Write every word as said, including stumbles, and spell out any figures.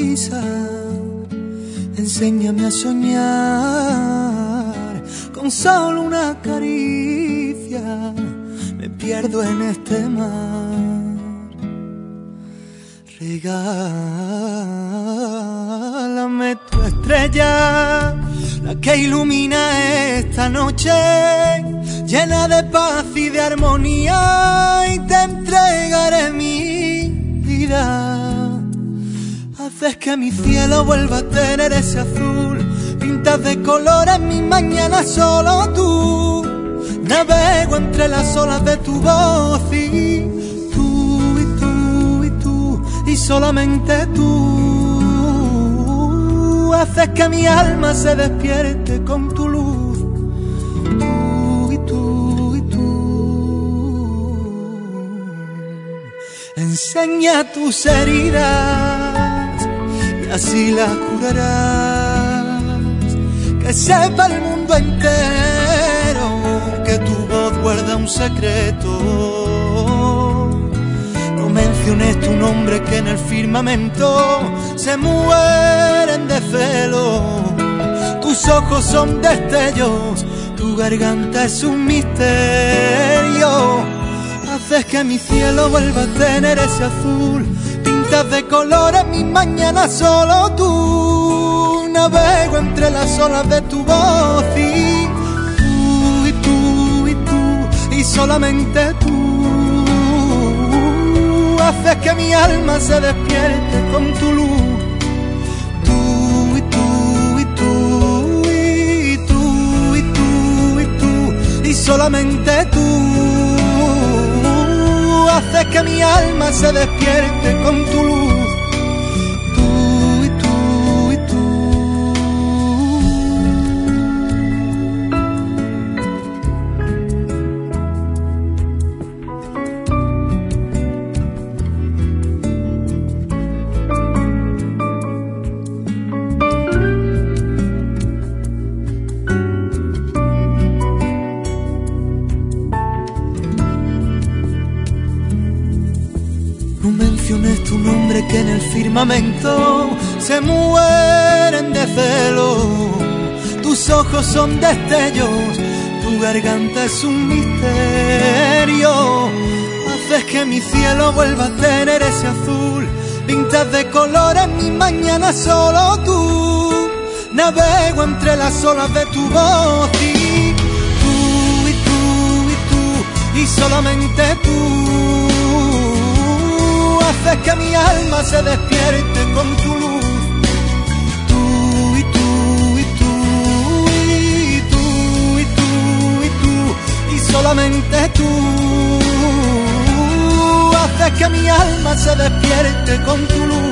prisa, enséñame a soñar con solo una caricia, me pierdo en este mar. Regálame tu estrella, la que ilumina esta noche, llena de paz y de armonía, y te entregaré mi vida. Haces que mi cielo vuelva a tener ese azul, pintas de colores mis mañanas solo tú. Navego entre las olas de tu voz y tú, y tú, y tú, y solamente tú. Haces que mi alma se despierte con tu luz, tú y tú y tú. Enseña tus heridas y así las curarás, que sepa el mundo entero que tu voz guarda un secreto. No menciones tu nombre, que en el firmamento se mueren de celo. Tus ojos son destellos, tu garganta es un misterio. Haces que mi cielo vuelva a tener ese azul, pintas de colores mis mañanas solo tú. Navego entre las olas de tu voz y tú, y tú, y tú, y solamente tú. Haces que mi alma se despierte con tu luz, tú, y tú, y tú, y tú, y tú, y tú, y solamente tú. Haces que mi alma se despierte con tu luz, tú y tú y tú. No menciones tu nombre, que en el firmamento se mueren de celo. Tus ojos son destellos, tu garganta es un misterio. Haces que mi cielo vuelva a tener ese azul, pintas de colores mis mañanas solo tú. Navego entre las olas de tu voz y tú, y tú, y tú, y solamente tú. Haces que mi alma se despierte con tu luz, tú y tú y tú, y tú y tú y tú, y solamente tú. Haces que mi alma se despierte con tu luz.